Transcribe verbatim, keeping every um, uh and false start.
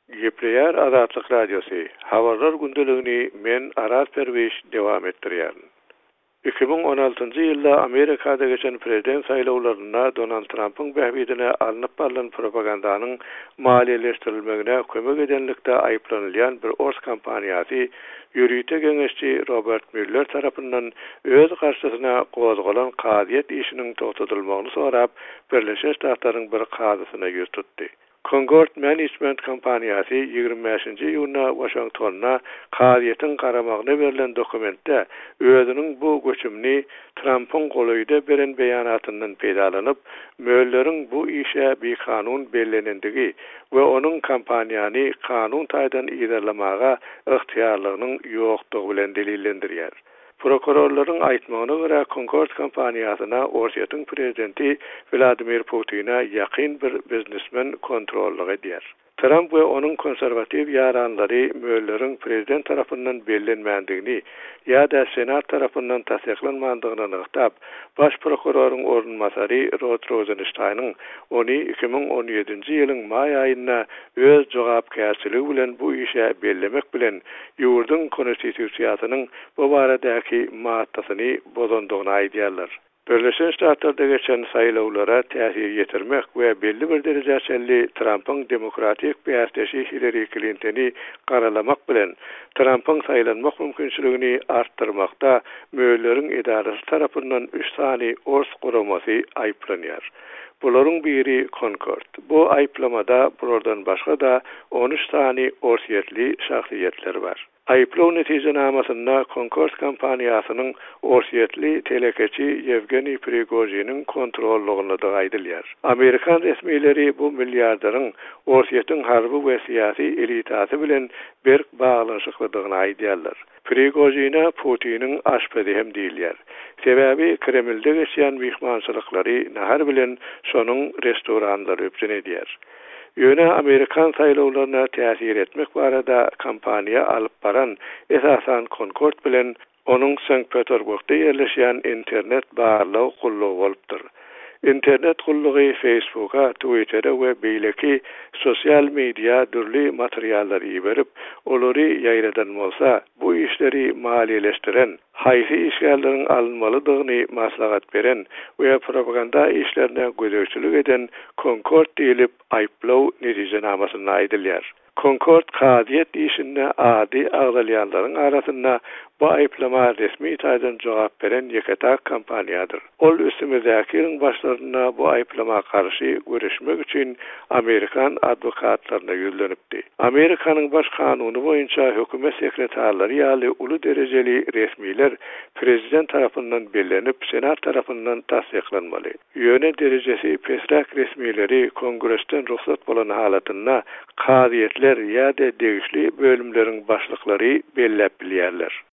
Gepleyer Azatlyk Radiosu. Habarlar gündeliğini men Aras Perviş dewam etdirýär. iki bin on altyncy ýylda Amerikada geçen prezident saýlawlaryna Donald Trump'yň bähbidine alınıp barylan propagandanyň maliýeleşdirilmegine kömek edenlikde aýplanylýan bir ors kampaniýasy ýürüýte geňeşçi Robert Mueller tarapyndan öz garşysyna gozgalan kaziýet işiniň togtadylmagyny sorap, Birleşik Ştatlaryň bir kazysyna ýüz tutdy. Concord Management Kompaniyasi ýygrimi beşinji ýylyna Washingtonna kaziýetin garamagyna berilen dokumentde özüniň bu göçümni Trump'yň golyda beren beýanatyndan peýdalanyp, Mueller'iň bu işe bir kanun bellenendigi we onuň kampaniýany kanun taýdan iýerlemaga ygtyýarlygynyň ýokdugy bilen delillendirýär. Prokurorlaryň aýtmagyna görä Concord kompaniýasyna Orşetyň prezidenti Vladimir Putin'a ýakyn bir biznesmen kontrollyk edýär. Trump we onuň konserwatiw ýaranlary Mueller'iň prezident tarapyndan bellenmändigini ýa-da senat tarapyndan tasdiklanmandygyny ýaktap, baş prokuroryň ornmasary Rod Rosenstein'yň ony iki bin on ýedinji ýylyň may aýynda öz jogapkärçiligi bilen bu işe bellemek bilen ýurduň konstitusiýasynyň bu baradaky maddasyny bozandygyny aýdýarlar. Birleşik Ştatlarda geçen saýlawlara täsir ýetirmek we belli bir derejeçeli Trump'yň demokratik bäýerteşi Hillary Clinton'y garalamak bilen Trump'yň saýlanmak mümkinçiligini artdyrmakda Mueller'iň edarasy tarapyndan üç sany ors guramasy aýplanýar. Bularyň biri Concord. Bu aýplamada bulardan başga da on üç sany orsiýetli şahsiýetler bar. Aýplaw netijenamysynda Concord kompaniýasynyň orsiýetli telekeçi Yevgeniy Prigozhinyň kontrollygyny da aýdylýar. Amerikan resmiýetleri bu milliardaryň orsiýetiň harby we syýasy elitasy bilen berk baglanşyklydygyny aýdýarlar. Prigozhina Putin'in aşpady hem diýilýär. Sebäbi Kremlde geçýän mihmançylyklary nahar bilen şonuň restoranlary öpjün edýär. Ýöne Amerikan saýlawlaryna täsir etmek barada kampaniýa alyp baran esasan Concord bilen onuň Sankt Peterburgda ýerleşýän internet barlaw gullugy bolupdyr. İnternet gullugy Facebook'a, Twitter'a we beýleki sosial media dürli materiallar iberip, olary ýaýradan bolsa, bu işleri maliýeleşdiren, haýsy işgärleriň alınmalydygyny maslahat beren we propaganda işlerine gözegçilik eden Concord diýilip aýplaw netijenamasyna aýdylýar. Concord kaziýet işinde ady agdalýanlaryň arasynda bu aýplama resmi taýdan jogap beren ýeketak kampaniýadyr. Ol üstümizdäkiň başlaryna bu aýplama karşy görüşmek üçin Amerikan adwokatlaryna ýüzlenipdi. Amerikanyň baş kanuny boýunça hökümet sekretarlary ýaly uly derejeli resmiler prezident tarapyndan bellenip, senat tarapyndan tasdiklanmaly. Ýöne derejesi pesrak resmileri Kongresden ruhsat bolan halatynda kaziýetler ýa-da degişli bölümleriň başlyklary belläp bilýärler.